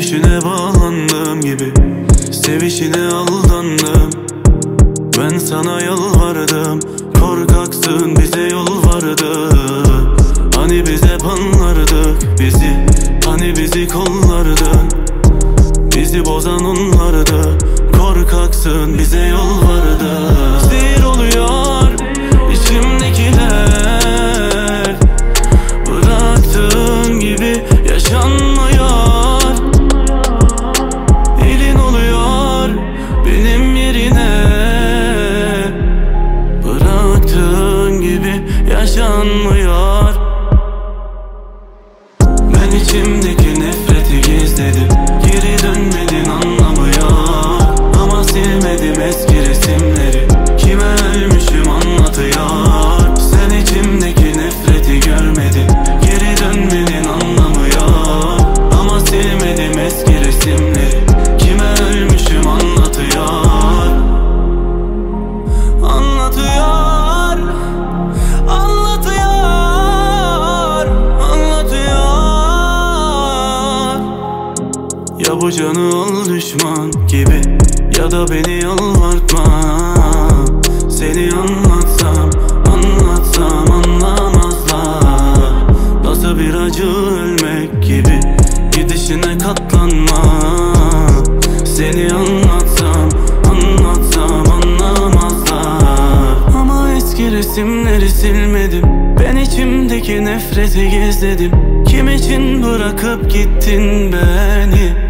Gülüşüne bağlandığım gibi sevişine aldandım. Ben sana yalvardım, korkaksın bize yol vardı. Hani biz hep anlardık bizi, hani bizi kollardın. Bizi bozan onlardı, korkaksın bize yol vardı. Zehir oluyor içimdekiler, bıraktığın gibi yaşanmıyor. Elin oluyor benim yerine, bıraktığın gibi yaşanmıyor. Ben içimdeki nefreti gizledim, geri dönmedin anlamı yok. Ama silmedim eski resimleri, kime ölmüşüm anlatıyor. Sen içimdeki nefreti görmedin, geri dönmenin anlamı yok. Ama silmedim eski resimleri, kime ölmüşüm anlatıyor. Anlatıyor, anlatıyor, anlatıyor. Ya bu canı al düşman gibi, ya da beni yalvartma. Seni anlatsam, anlatsam anlamazlar. Nasıl bir acı ölmek gibi, gidişine katlanma. Seni anlatsam, anlatsam anlamazlar. Ama eski resimleri silmedim, ben içimdeki nefreti gizledim. Kim için bırakıp gittin beni?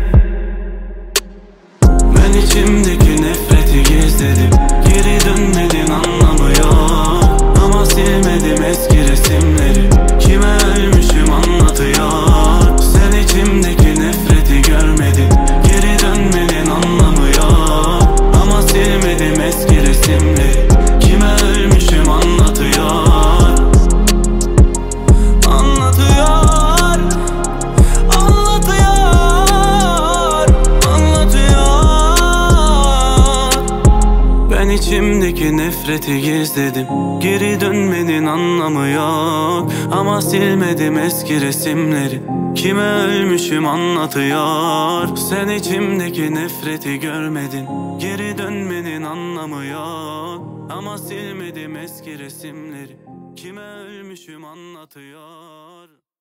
Ben içimdeki nefreti gizledim, geri dönmedin anlamı yok. Ama silmedim eski resimleri, kime ölmüşüm anlatıyor. Sen içimdeki nefreti görmedin, geri dönmenin anlamı yok. Ama silmedim eski resimleri, kime ölmüşüm anlatıyor. Anlatıyor, anlatıyor, anlatıyor. Ben içimdeki nefreti gizledim, geri dönmenin anlamı yok. Ama silmedim eski resimleri, kime ölmüşüm anlatıyor. Sen içimdeki nefreti görmedin, geri dönmenin anlamı yok. Ama silmedim eski resimleri, kime ölmüşüm anlatıyor.